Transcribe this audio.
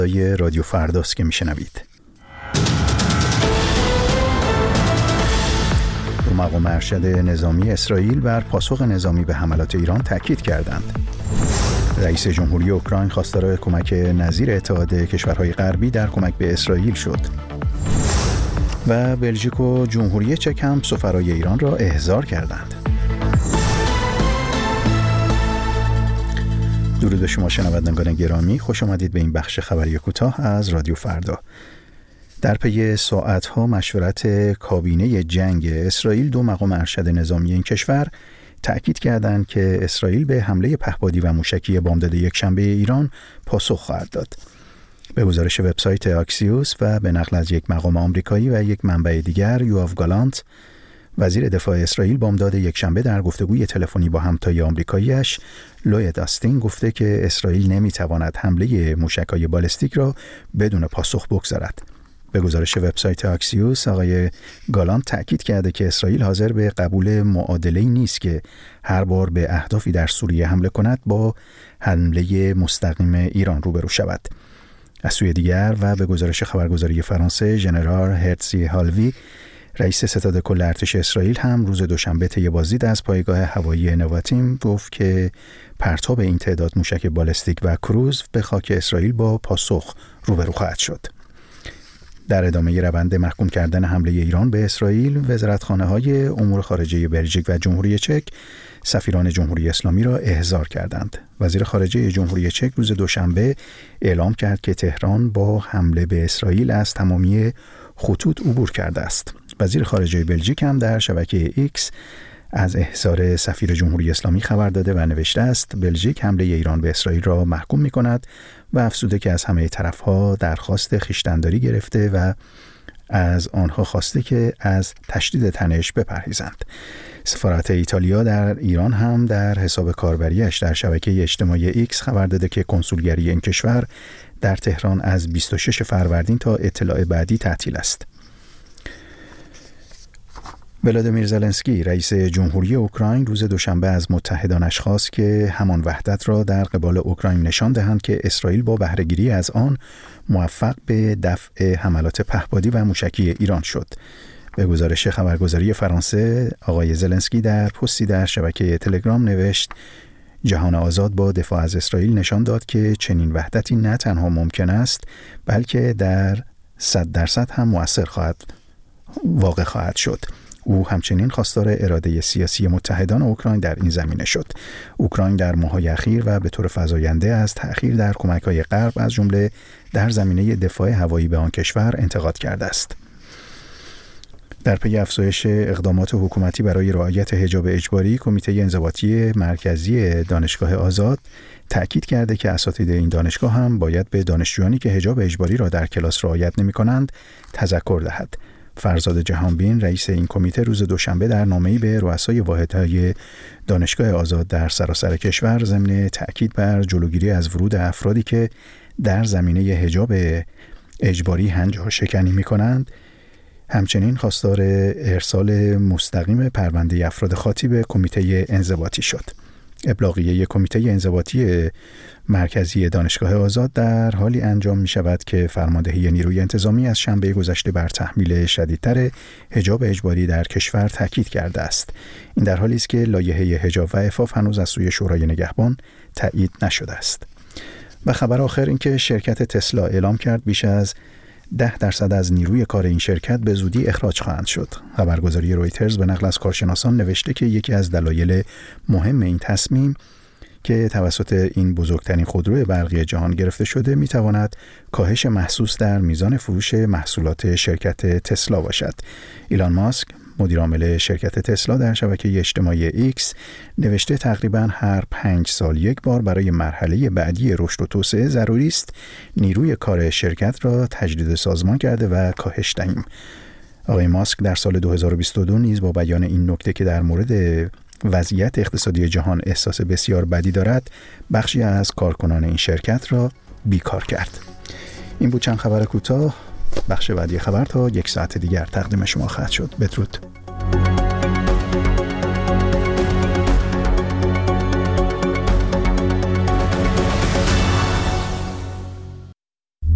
رادیو فرداست که میشنوید. دو مقام ارشد نظامی اسرائیل بر پاسخ نظامی به حملات ایران تاکید کردند. رئیس جمهوری اوکراین خواستار کمک نظیر اتحاد کشورهای غربی در کمک به اسرائیل شد. و بلژیک و جمهوری چک هم سفرای ایران را احضار کردند. درود به شما شنوندگان گرامی، خوش آمدید به این بخش خبری کوتاه از رادیو فردا. در پی ساعت‌ها مشورت کابینه جنگ اسرائیل، دو مقام ارشد نظامی این کشور تأکید کردند که اسرائیل به حمله پهپادی و موشکی بامداد یکشنبه ایران پاسخ خواهد داد. به گزارش وبسایت آکسیوس و به نقل از یک مقام آمریکایی و یک منبع دیگر، یواف گالانت، وزیر دفاع اسرائیل، بامداد یکشنبه در گفتگوی تلفنی با همتای آمریکاییش لوید آستین گفته که اسرائیل نمیتواند حمله موشک‌های بالستیک را بدون پاسخ بگذارد. به گزارش وبسایت آکسیوس، آقای گالانت تأکید کرده که اسرائیل حاضر به قبول معادله‌ای نیست که هر بار به اهدافی در سوریه حمله کند با حمله مستقیم ایران روبرو شود. از سوی دیگر و به گزارش خبرگزاری فرانسه، ژنرال هرتزی هالوی، رئیس ستاد کل ارتش اسرائیل، هم روز دوشنبه طی بازدید از پایگاه هوایی نواتیم گفت که پرتاب این تعداد موشک بالستیک و کروز به خاک اسرائیل با پاسخ روبرو خواهد شد. در ادامه روند محکوم کردن حمله ایران به اسرائیل، وزارتخانه‌های امور خارجه بلژیک و جمهوری چک سفیران جمهوری اسلامی را احضار کردند. وزیر خارجه جمهوری چک روز دوشنبه اعلام کرد که تهران با حمله به اسرائیل از تمامی خطوط عبور کرده است. وزیر خارجه بلژیک هم در شبکه ایکس از احضار سفیر جمهوری اسلامی خبر داده و نوشته است بلژیک حمله ایران به اسرائیل را محکوم می‌کند و افزوده که از همه طرف‌ها درخواست خویشتن‌داری گرفته و از آنها خواسته که از تشدید تنش بپرهیزند. سفارت ایتالیا در ایران هم در حساب کاربریش در شبکه اجتماعی ایکس خبر داده که کنسولگری این کشور در تهران از 26 فروردین تا اطلاع بعدی تعطیل است. ولادیمیر زلنسکی، رئیس جمهوری اوکراین، روز دوشنبه از متحدانش خواست که همان وحدت را در قبال اوکراین نشان دهند که اسرائیل با بهره‌گیری از آن موفق به دفع حملات پهپادی و موشکی ایران شد. به گزارش خبرگزاری فرانسه، آقای زلنسکی در پستی در شبکه تلگرام نوشت: جهان آزاد با دفاع از اسرائیل نشان داد که چنین وحدتی نه تنها ممکن است، بلکه در 100% هم مؤثر واقع خواهد شد. او همچنین خواستار اراده سیاسی متحدان اوکراین در این زمینه شد. اوکراین در ماه‌های اخیر و به طور فزاینده از تأخیر در کمک‌های غرب از جمله در زمینه دفاع هوایی به آن کشور انتقاد کرده است. در پی افزایش اقدامات حکومتی برای رعایت حجاب اجباری، کمیته انضباطی مرکزی دانشگاه آزاد تأکید کرده که اساتید این دانشگاه هم باید به دانشجویانی که حجاب اجباری را در کلاس رعایت نمی‌کنند تذکر دهد. فرزاد جهانبین، رئیس این کمیته، روز دوشنبه در نامه‌ای به رؤسای واحدهای دانشگاه آزاد در سراسر کشور ضمن تأکید بر جلوگیری از ورود افرادی که در زمینه حجاب اجباری هنجار شکنی می‌کنند، همچنین خواستار ارسال مستقیم پرونده افراد خاطی به کمیته انضباطی شد. ابلاغیه کمیته انضباطی مرکزی دانشگاه آزاد در حالی انجام می شود که فرماندهی نیروی انتظامی از شنبه گذشته بر تحمیل شدیدتر حجاب اجباری در کشور تاکید کرده است. این در حالی است که لایحه حجاب و عفاف هنوز از سوی شورای نگهبان تایید نشده است. و خبر آخر این که شرکت تسلا اعلام کرد بیش از 10% از نیروی کار این شرکت به زودی اخراج خواهند شد. خبرگزاری رویترز به نقل از کارشناسان نوشته که یکی از دلایل مهم این تصمیم که توسط این بزرگترین خودرو برقی جهان گرفته شده میتواند کاهش محسوس در میزان فروش محصولات شرکت تسلا باشد. ایلان ماسک، مدیر عامل شرکت تسلا، در شبکه اجتماعی ایکس نوشته تقریباً هر 5 سال یک بار برای مرحله بعدی رشد و توسعه ضروری است نیروی کار شرکت را تجدید سازمان کرده و کاهش دهیم. آقای ماسک در سال 2022 نیز با بیان این نکته که در مورد وضعیت اقتصادی جهان احساس بسیار بدی دارد، بخشی از کارکنان این شرکت را بیکار کرد. این بود چند خبر کوتاه. بخش بعدی خبر تا 1 ساعت دیگر تقدیم شما خواهد شد. بدرود.